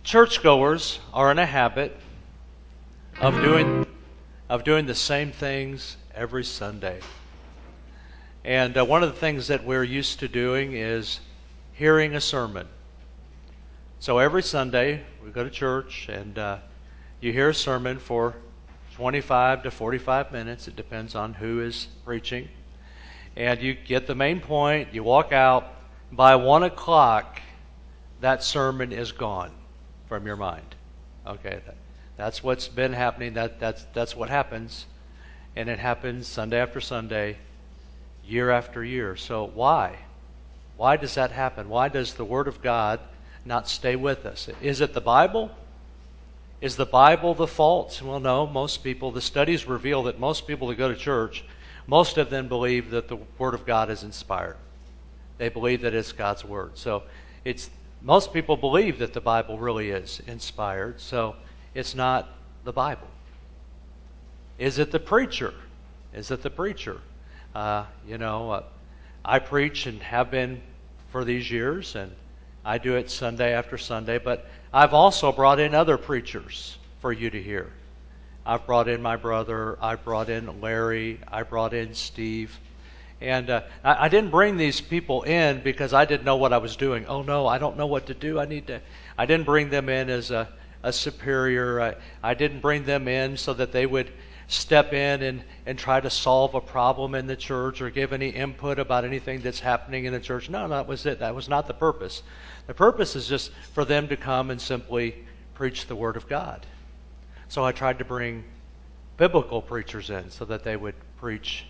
Churchgoers are in a habit of doing the same things every Sunday. And one of the things that we're used to doing is hearing a sermon. So every Sunday we go to church and you hear a sermon for 25 to 45 minutes. It depends on who is preaching. And you get the main point, you walk out. By 1 o'clock, that sermon is gone from your mind. Okay, that's what's been happening. That's what happens. And it happens Sunday after Sunday, year after year. So why? Why does that happen? Why does the Word of God not stay with us? Is it the Bible? Is the Bible the fault? Well, no. Most people, the studies reveal that most people that go to church, most of them believe that the Word of God is inspired. They believe that it's God's Word. So most people believe that the Bible really is inspired. So it's not the Bible. Is it the preacher? Is it the preacher? I preach and have been for these years, and I do it Sunday after Sunday, but I've also brought in other preachers for you to hear. I've brought in my brother, I brought in Larry, I brought in Steve. And I didn't bring these people in because I didn't know what I was doing. Oh no, I don't know what to do. I didn't bring them in as a superior. I didn't bring them in so that they would step in and try to solve a problem in the church or give any input about anything that's happening in the church. No, that was it. That was not the purpose. The purpose is just for them to come and simply preach the Word of God. So I tried to bring biblical preachers in so that they would preach.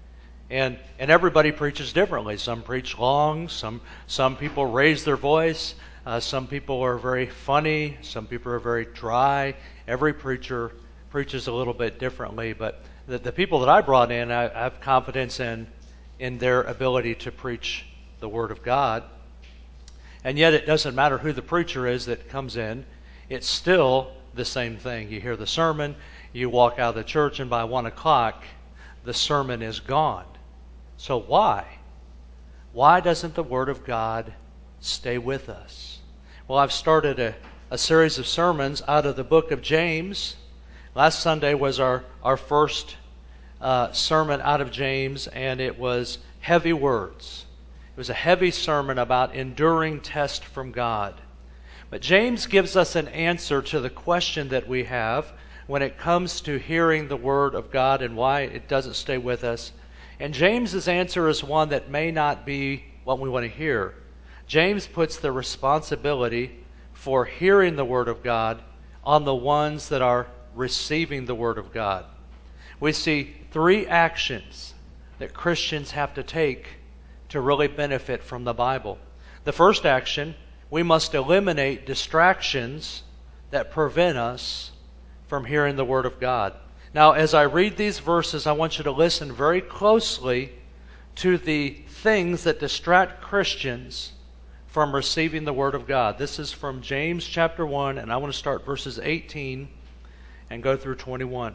And everybody preaches differently. Some preach long. Some people raise their voice. Some people are very funny. Some people are very dry. Every preacher preaches a little bit differently. But the people that I brought in, I have confidence in their ability to preach the Word of God. And yet it doesn't matter who the preacher is that comes in. It's still the same thing. You hear the sermon, you walk out of the church, and by 1 o'clock, the sermon is gone. So why? Why doesn't the Word of God stay with us? Well, I've started a series of sermons out of the book of James. Last Sunday was our first sermon out of James, and it was heavy words. It was a heavy sermon about enduring test from God. But James gives us an answer to the question that we have when it comes to hearing the Word of God and why it doesn't stay with us. And James's answer is one that may not be what we want to hear. James puts the responsibility for hearing the Word of God on the ones that are receiving the Word of God. We see 3 actions that Christians have to take to really benefit from the Bible. The first action, we must eliminate distractions that prevent us from hearing the Word of God. Now, as I read these verses, I want you to listen very closely to the things that distract Christians from receiving the Word of God. This is from James chapter 1, and I want to start verses 18 and go through 21.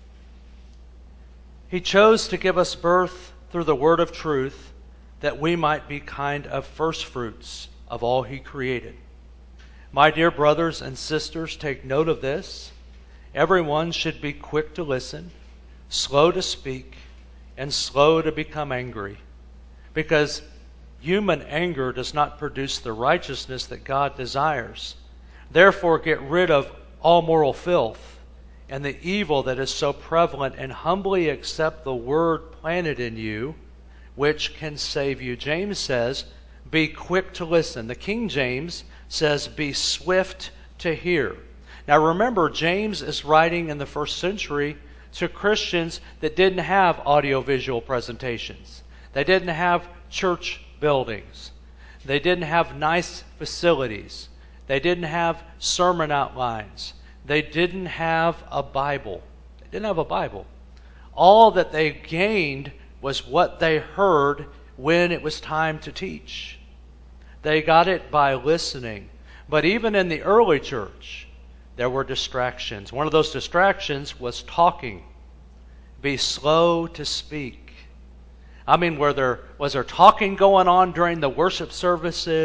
He chose to give us birth through the word of truth, that we might be kind of firstfruits of all He created. My dear brothers and sisters, take note of this. Everyone should be quick to listen, slow to speak, and slow to become angry, because human anger does not produce the righteousness that God desires. Therefore, get rid of all moral filth and the evil that is so prevalent, and humbly accept the word planted in you, which can save you. James says, be quick to listen. The King James says, be swift to hear. Now remember, James is writing in the first century to Christians that didn't have audiovisual presentations. They didn't have church buildings. They didn't have nice facilities. They didn't have sermon outlines. They didn't have a Bible. They didn't have a Bible. All that they gained was what they heard when it was time to teach. They got it by listening. But even in the early church, there were distractions. One of those distractions was talking. Be slow to speak. I mean, was there talking going on during the worship services?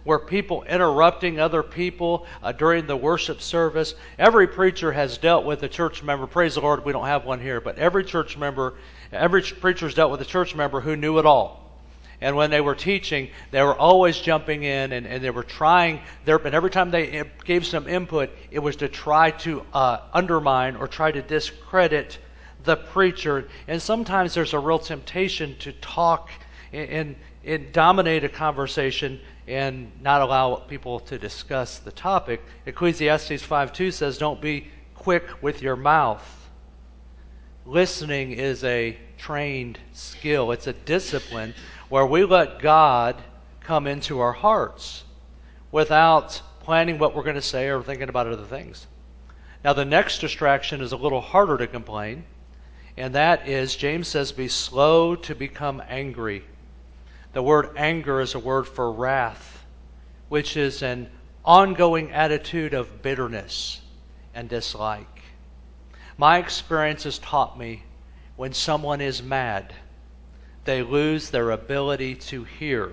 where people interrupting other people during the worship service. Every preacher has dealt with a church member. Praise the Lord, we don't have one here, but every preacher's dealt with a church member who knew it all. And when they were teaching, they were always jumping in, and they were trying, and every time they gave some input, it was to try to undermine or try to discredit the preacher. And sometimes there's a real temptation to talk and dominate a conversation and not allow people to discuss the topic. Ecclesiastes 5:2 says, don't be quick with your mouth. Listening is a trained skill. It's a discipline where we let God come into our hearts without planning what we're going to say or thinking about other things. Now, the next distraction is a little harder to complain, and that is, James says, be slow to become angry. The word anger is a word for wrath, which is an ongoing attitude of bitterness and dislike. My experience has taught me when someone is mad, they lose their ability to hear.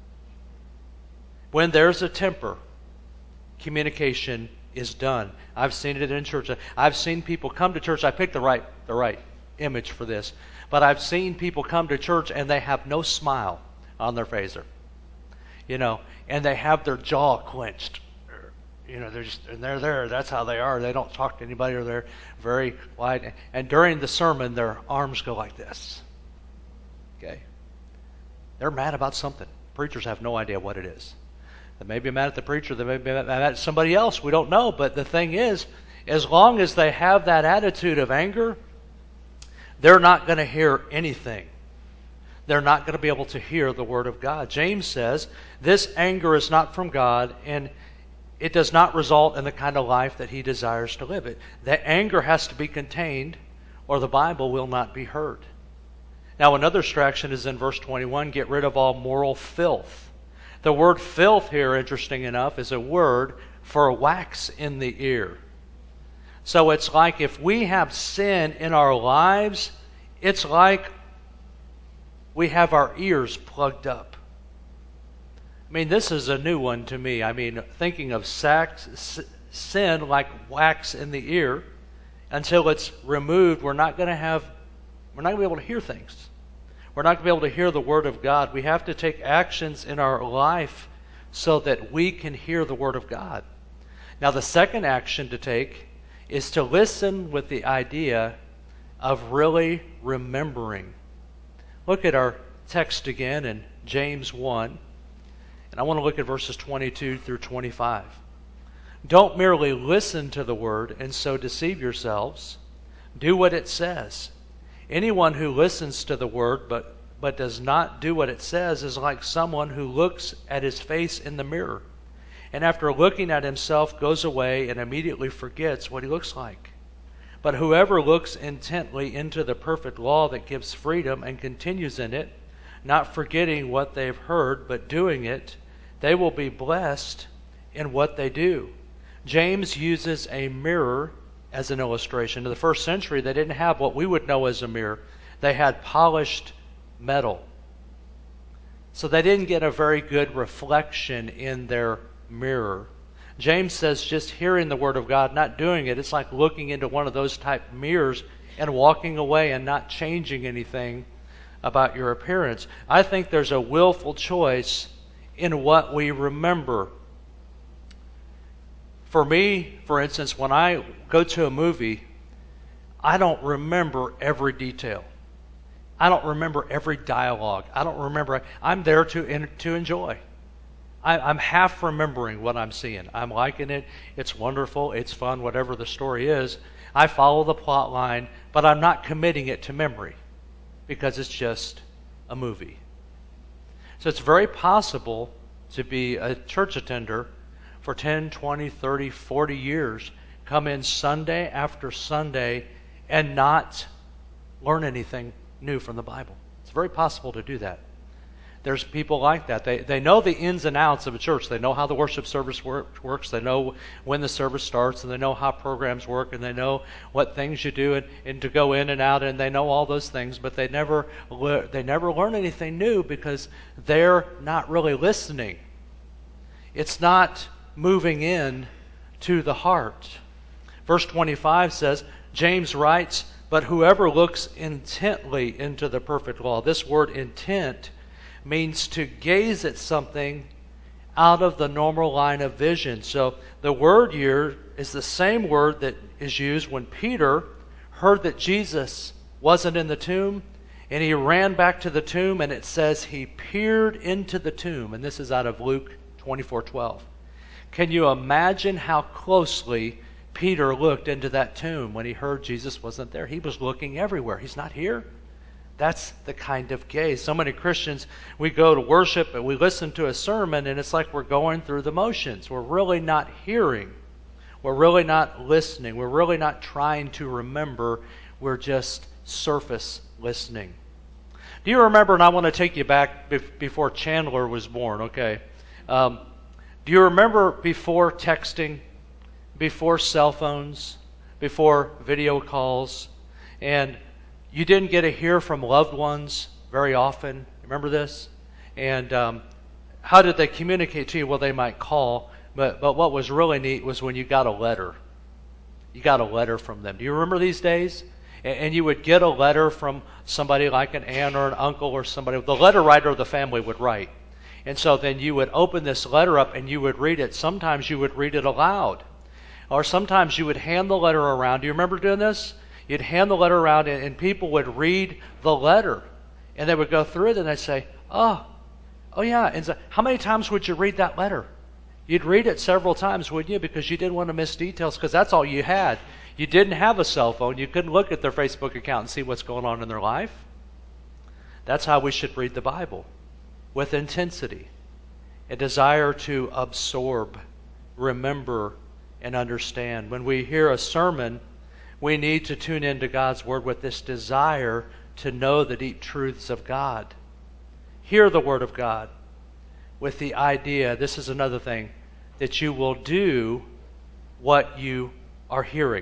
When there's a temper, communication is done. I've seen it in church. I've seen people come to church. I picked the right image for this, but I've seen people come to church and they have no smile on their face, and they have their jaw clenched. They're there. That's how they are. They don't talk to anybody, or they're very quiet. And during the sermon, their arms go like this. Okay, they're mad about something. Preachers have no idea what it is. They may be mad at the preacher. They may be mad at somebody else. We don't know. But the thing is, as long as they have that attitude of anger, they're not going to hear anything. They're not going to be able to hear the Word of God. James says this anger is not from God, and it does not result in the kind of life that he desires to live. That anger has to be contained, or the Bible will not be heard. Now, another distraction is in verse 21, get rid of all moral filth. The word filth here, interesting enough, is a word for wax in the ear. So it's like if we have sin in our lives, it's like we have our ears plugged up. I mean, this is a new one to me. I mean, thinking of sin like wax in the ear, until it's removed, we're not going to be able to hear things. We're not going to be able to hear the Word of God. We have to take actions in our life so that we can hear the Word of God. Now, the second action to take is to listen with the idea of really remembering. Look at our text again in James 1, and I want to look at verses 22 through 25. Don't merely listen to the Word and so deceive yourselves. Do what it says. Anyone who listens to the Word but does not do what it says is like someone who looks at his face in the mirror, and after looking at himself goes away and immediately forgets what he looks like. But whoever looks intently into the perfect law that gives freedom and continues in it, not forgetting what they've heard but doing it, they will be blessed in what they do. James uses a mirror as an illustration. In the first century, they didn't have what we would know as a mirror. They had polished metal. So they didn't get a very good reflection in their mirror. James says just hearing the Word of God, not doing it, it's like looking into one of those type mirrors and walking away and not changing anything about your appearance. I think there's a willful choice in what we remember. For me, for instance, when I go to a movie, I don't remember every detail. I don't remember every dialogue. I don't remember. I'm there to enjoy. I'm half remembering what I'm seeing. I'm liking it. It's wonderful. It's fun, whatever the story is. I follow the plot line, but I'm not committing it to memory because it's just a movie. So it's very possible to be a church attender for 10, 20, 30, 40 years, come in Sunday after Sunday and not learn anything new from the Bible. It's very possible to do that. There's people like that. They know the ins and outs of a church. They know how the worship service works. They know when the service starts, and they know how programs work, and they know what things you do and to go in and out, and they know all those things, but they never learn anything new because they're not really listening. It's not moving in to the heart. Verse 25 says, James writes, "But whoever looks intently into the perfect law," this word intent means to gaze at something out of the normal line of vision. So the word here is the same word that is used when Peter heard that Jesus wasn't in the tomb, and he ran back to the tomb, and it says he peered into the tomb. And this is out of Luke 24:12. Can you imagine how closely Peter looked into that tomb when he heard Jesus wasn't there? He was looking everywhere. He's not here. That's the kind of gaze. So many Christians, we go to worship and we listen to a sermon, and it's like we're going through the motions. We're really not hearing. We're really not listening. We're really not trying to remember. We're just surface listening. Do you remember, and I want to take you back before Chandler was born, okay? Do you remember before texting, before cell phones, before video calls, and you didn't get to hear from loved ones very often? Remember this? And how did they communicate to you? Well, they might call, but what was really neat was when you got a letter. You got a letter from them. Do you remember these days? And you would get a letter from somebody like an aunt or an uncle or somebody. The letter writer of the family would write. And so then you would open this letter up and you would read it. Sometimes you would read it aloud. Or sometimes you would hand the letter around. Do you remember doing this? You'd hand the letter around and people would read the letter. And they would go through it and they'd say, oh yeah. And so, how many times would you read that letter? You'd read it several times, wouldn't you? Because you didn't want to miss details, because that's all you had. You didn't have a cell phone. You couldn't look at their Facebook account and see what's going on in their life. That's how we should read the Bible, with intensity, a desire to absorb, remember, and understand. When we hear a sermon, we need to tune into God's Word with this desire to know the deep truths of God. Hear the Word of God with the idea, this is another thing, that you will do what you are hearing.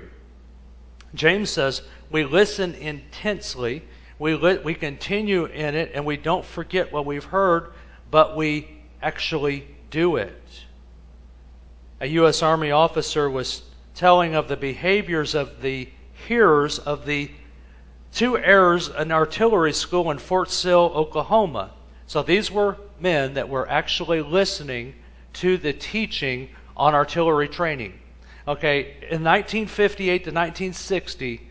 James says we listen intensely, we continue in it, and we don't forget what we've heard, but we actually do it. A U.S. Army officer was telling of the behaviors of the hearers of the 2 errors in artillery school in Fort Sill, Oklahoma. So these were men that were actually listening to the teaching on artillery training. Okay, in 1958 to 1960,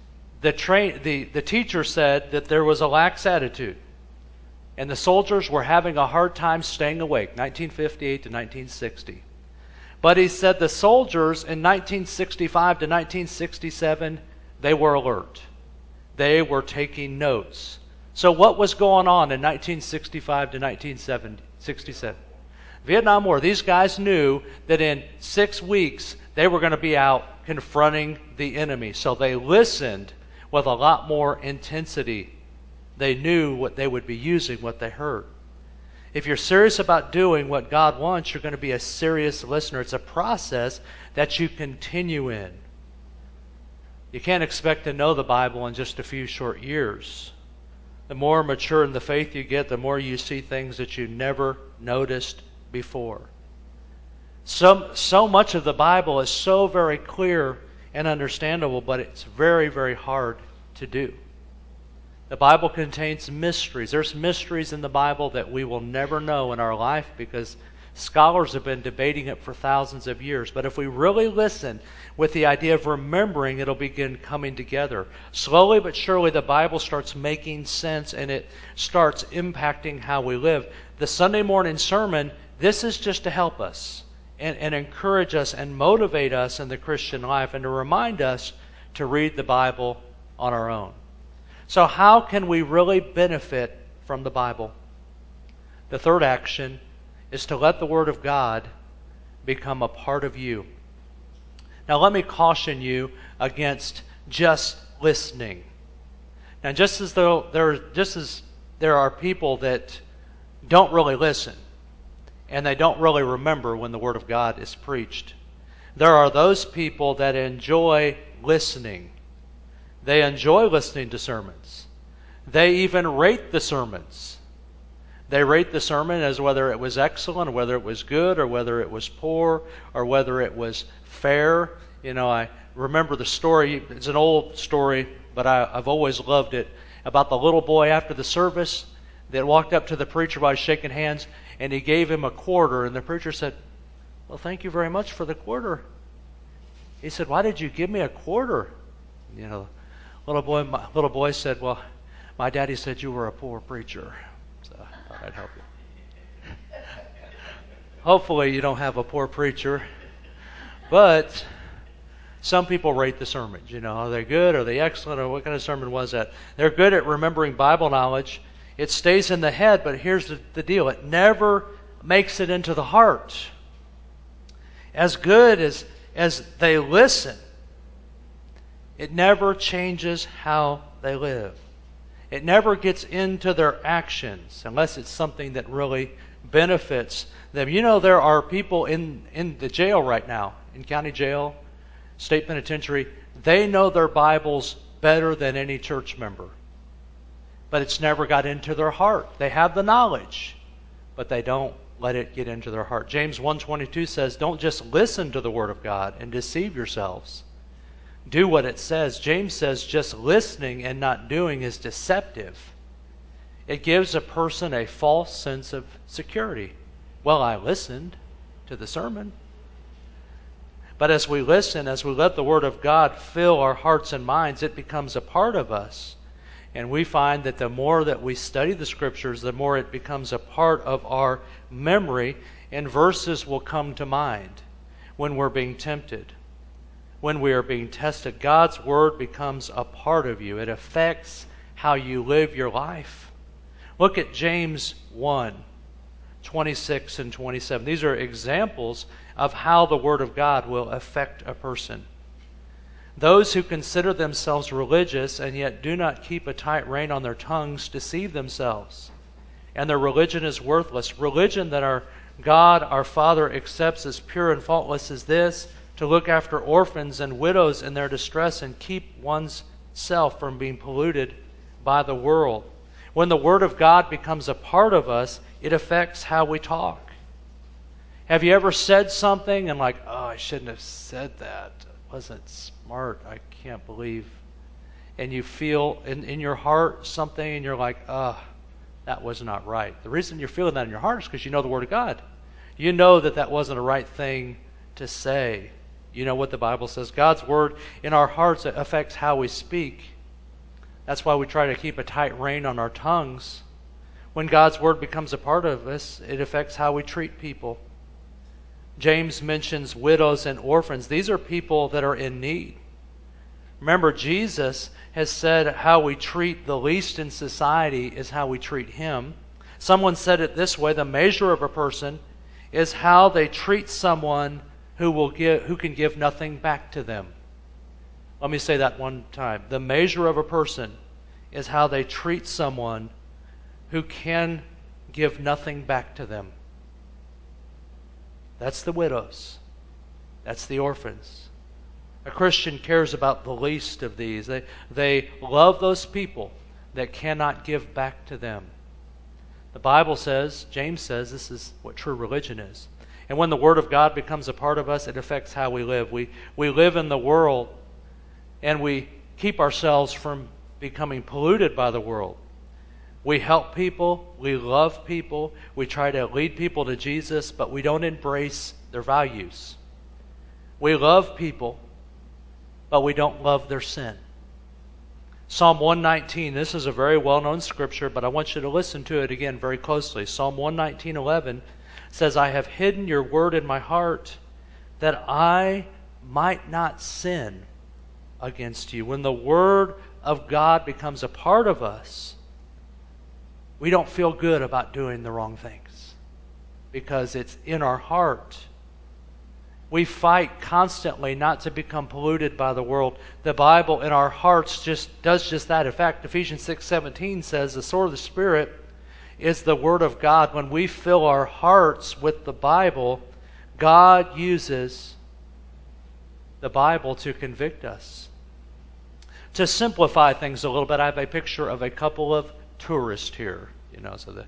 the teacher said that there was a lax attitude, and the soldiers were having a hard time staying awake, 1958 to 1960. But he said the soldiers in 1965 to 1967, they were alert. They were taking notes. So what was going on in 1965 to 1967? Vietnam War. These guys knew that in 6 weeks they were going to be out confronting the enemy. So they listened with a lot more intensity. They knew what they would be using, what they heard. If you're serious about doing what God wants, you're going to be a serious listener. It's a process that you continue in. You can't expect to know the Bible in just a few short years. The more mature in the faith you get, the more you see things that you never noticed before. So much of the Bible is so very clear and understandable, but it's very, very hard to do. The Bible contains mysteries. There's mysteries in the Bible that we will never know in our life because scholars have been debating it for thousands of years. But if we really listen with the idea of remembering, it'll begin coming together. Slowly but surely, the Bible starts making sense and it starts impacting how we live. The Sunday morning sermon, this is just to help us and encourage us and motivate us in the Christian life and to remind us to read the Bible on our own. So how can we really benefit from the Bible? The third action is to let the Word of God become a part of you. Now let me caution you against just listening. Now just as there are people that don't really listen and they don't really remember when the Word of God is preached, there are those people that enjoy listening. They enjoy listening to sermons. They even rate the sermons. They rate the sermon as whether it was excellent, or whether it was good, or whether it was poor, or whether it was fair. I remember the story. It's an old story, but I've always loved it, about the little boy after the service that walked up to the preacher while shaking hands, and he gave him a quarter, and the preacher said, "Well, thank you very much for the quarter." He said, "Why did you give me a quarter?" Little boy said, "Well, my daddy said you were a poor preacher, so I thought I'd help you." Hopefully you don't have a poor preacher, but some people rate the sermons. Are they good? Are they excellent? Or what kind of sermon was that? They're good at remembering Bible knowledge. It stays in the head, but here's the deal. It never makes it into the heart. As good as they listen, it never changes how they live. It never gets into their actions unless it's something that really benefits them. There are people in the jail right now, in county jail, state penitentiary. They know their Bibles better than any church member. But it's never got into their heart. They have the knowledge, but they don't let it get into their heart. James 1:22 says, "Don't just listen to the Word of God and deceive yourselves. Do what it says." James says just listening and not doing is deceptive. It gives a person a false sense of security. Well, I listened to the sermon. But as we listen, as we let the Word of God fill our hearts and minds, it becomes a part of us. And we find that the more that we study the Scriptures, the more it becomes a part of our memory, and verses will come to mind when we're being tempted, when we are being tested. God's Word becomes a part of you. It affects how you live your life. Look at James 1:26 and 27. These are examples of how the Word of God will affect a person. "Those who consider themselves religious and yet do not keep a tight rein on their tongues deceive themselves, and their religion is worthless." Religion that our God, our Father, accepts as pure and faultless is this: to look after orphans and widows in their distress and keep one's self from being polluted by the world. When the Word of God becomes a part of us, it affects how we talk. Have you ever said something and "Oh, I shouldn't have said that. It wasn't smart. I can't believe." And you feel in your heart something and you're like, that was not right. The reason you're feeling that in your heart is because you know the Word of God. You know that wasn't a right thing to say. You know what the Bible says. God's Word in our hearts affects how we speak. That's why we try to keep a tight rein on our tongues. When God's Word becomes a part of us, it affects how we treat people. James mentions widows and orphans. These are people that are in need. Remember, Jesus has said how we treat the least in society is how we treat Him. Someone said it this way: the measure of a person is how they treat someone who can give nothing back to them. Let me say that one time. The measure of a person is how they treat someone who can give nothing back to them. That's the widows. That's the orphans. A Christian cares about the least of these. They love those people that cannot give back to them. The Bible says, James says, this is what true religion is. And when the Word of God becomes a part of us, it affects how we live. We live in the world, and we keep ourselves from becoming polluted by the world. We help people, we love people, we try to lead people to Jesus, but we don't embrace their values. We love people, but we don't love their sin. Psalm 119, this is a very well-known scripture, but I want you to listen to it again very closely. Psalm 119:11 says, "I have hidden your word in my heart that I might not sin against you." When the Word of God becomes a part of us, we don't feel good about doing the wrong things because it's in our heart. We fight constantly not to become polluted by the world. The Bible in our hearts does just that. In fact, Ephesians 6:17 says the sword of the Spirit is the Word of God. When we fill our hearts with the Bible, God uses the Bible to convict us. To simplify things a little bit, I have a picture of a couple of tourists here. So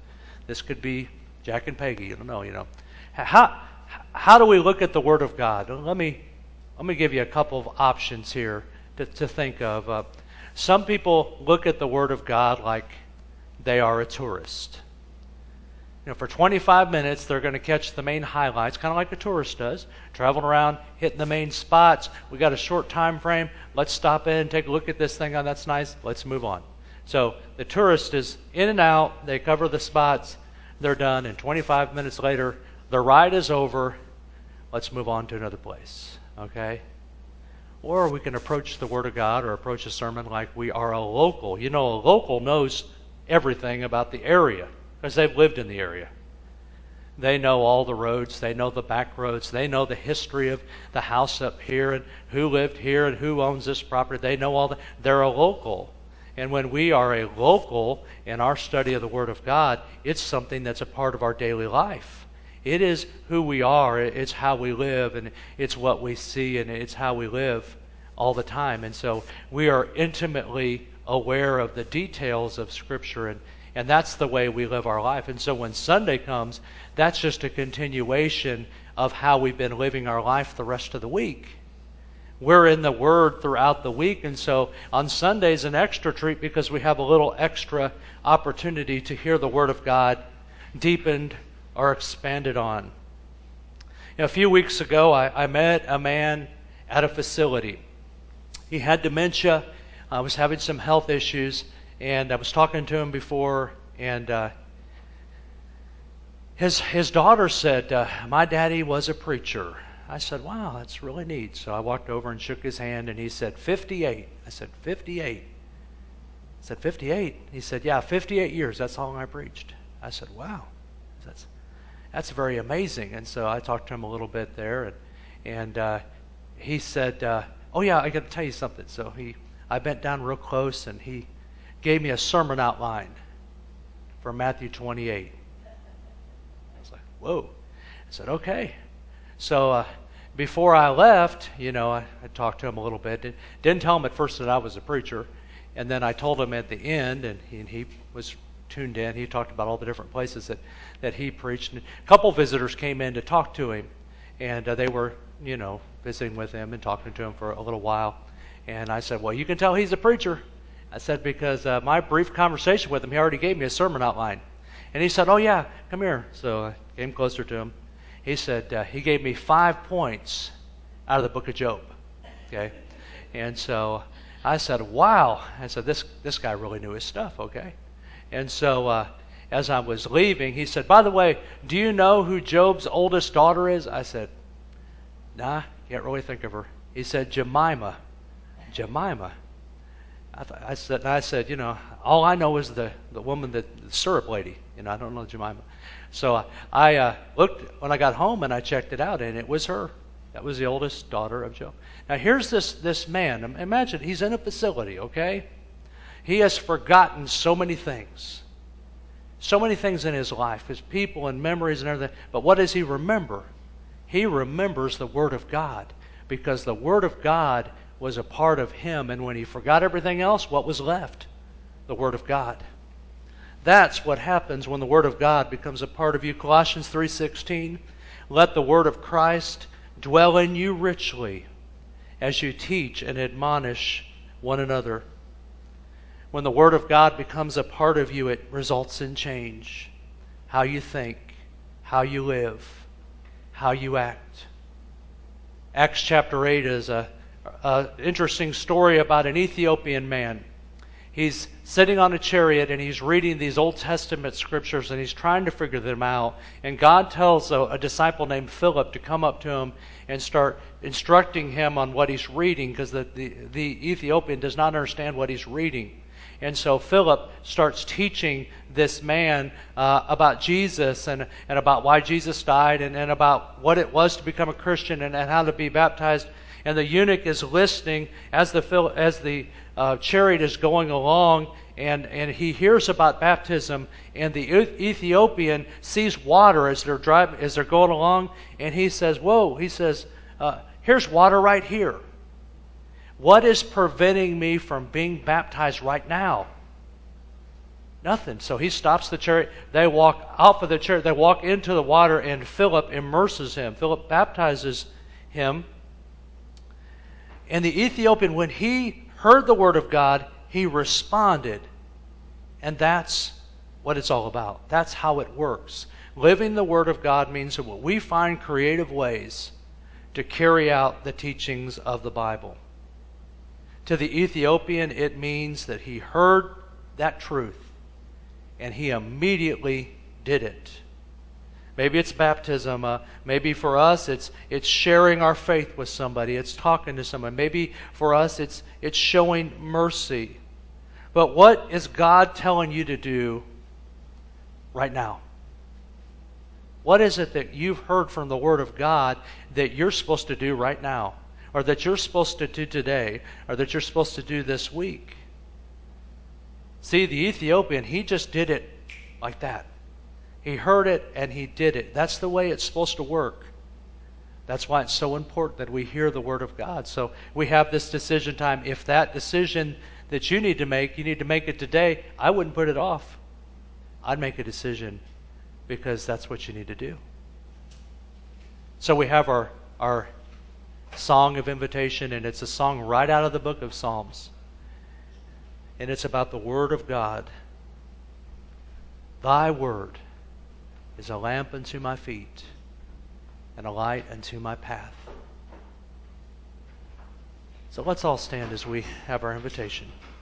This could be Jack and Peggy. You don't know. How do we look at the Word of God? Let me give you a couple of options here to think of. Some people look at the Word of God like they are a tourist. For 25 minutes, they're going to catch the main highlights, kind of like a tourist does, traveling around, hitting the main spots. We got a short time frame. Let's stop in, take a look at this thing. Oh, that's nice. Let's move on. So the tourist is in and out. They cover the spots. They're done. And 25 minutes later, the ride is over. Let's move on to another place. Okay? Or we can approach the Word of God or approach a sermon like we are a local. A local knows everything about the area because they've lived in the area. They know all the roads. They know the back roads. They know the history of the house up here and who lived here and who owns this property. They know all that. They're a local. And when we are a local in our study of the Word of God, it's something that's a part of our daily life. It is who we are. It's how we live, and it's what we see, and it's how we live all the time. And so we are intimately aware of the details of Scripture, and that's the way we live our life. And so when Sunday comes, that's just a continuation of how we've been living our life the rest of the week. We're in the Word throughout the week, and so on Sunday's an extra treat because we have a little extra opportunity to hear the Word of God deepened or expanded on. A few weeks ago, I met a man at a facility. He had dementia, was having some health issues, and I was talking to him before, and his daughter said, my daddy was a preacher. I said, wow, that's really neat. So I walked over and shook his hand, and he said, 58. I said, 58. I said, 58? He said, yeah, 58 years. That's how long I preached. I said, wow, that's very amazing. And so I talked to him a little bit there, and he said, oh yeah, I got to tell you something. So I bent down real close, and he gave me a sermon outline from Matthew 28. I was like, whoa. I said, okay. So before I left, I talked to him a little bit. Didn't tell him at first that I was a preacher. And then I told him at the end, and he was tuned in. He talked about all the different places that he preached. And a couple visitors came in to talk to him. And they were, visiting with him and talking to him for a little while. And I said, well, you can tell he's a preacher. I said, because my brief conversation with him, he already gave me a sermon outline. And he said, oh yeah, come here. So I came closer to him. He said, he gave me 5 points out of the book of Job. Okay? And so I said, wow. I said, this guy really knew his stuff, okay? And so as I was leaving, he said, by the way, do you know who Job's oldest daughter is? I said, nah, can't really think of her. He said, Jemima. Jemima. I said, all I know is the woman, the syrup lady. I don't know Jemima. So I looked when I got home and I checked it out, and it was her. That was the oldest daughter of Job. Now here's this man. Imagine he's in a facility, okay? He has forgotten so many things. So many things in his life, his people and memories and everything. But what does he remember? He remembers the Word of God, because the Word of God was a part of him, and when he forgot everything else, what was left? The Word of God. That's what happens when the Word of God becomes a part of you. Colossians 3:16, let the Word of Christ dwell in you richly as you teach and admonish one another. When the Word of God becomes a part of you, it results in change. How you think, how you live, how you act. Acts chapter 8 is an interesting story about an Ethiopian man. He's sitting on a chariot and he's reading these Old Testament scriptures and he's trying to figure them out. And God tells a disciple named Philip to come up to him and start instructing him on what he's reading, because the Ethiopian does not understand what he's reading. And so Philip starts teaching this man about Jesus and about why Jesus died and about what it was to become a Christian and how to be baptized. And the eunuch is listening as the chariot is going along, and he hears about baptism. And the Ethiopian sees water as they're going along, and he says, "Whoa!" He says, "Here's water right here. What is preventing me from being baptized right now?" Nothing. So he stops the chariot. They walk out of the chariot. They walk into the water, and Philip immerses him. Philip baptizes him. And the Ethiopian, when he heard the word of God, he responded. And that's what it's all about. That's how it works. Living the word of God means that we find creative ways to carry out the teachings of the Bible. To the Ethiopian, it means that he heard that truth and he immediately did it. Maybe it's baptism. Maybe for us it's sharing our faith with somebody. It's talking to someone. Maybe for us it's showing mercy. But what is God telling you to do right now? What is it that you've heard from the Word of God that you're supposed to do right now? Or that you're supposed to do today? Or that you're supposed to do this week? See, the Ethiopian, he just did it like that. He heard it and he did it. That's the way it's supposed to work. That's why it's so important that we hear the Word of God. So we have this decision time. If that decision that you need to make it today, I wouldn't put it off. I'd make a decision because that's what you need to do. So we have our song of invitation, and it's a song right out of the book of Psalms. And it's about the Word of God. Thy Word is a lamp unto my feet and a light unto my path. So let's all stand as we have our invitation.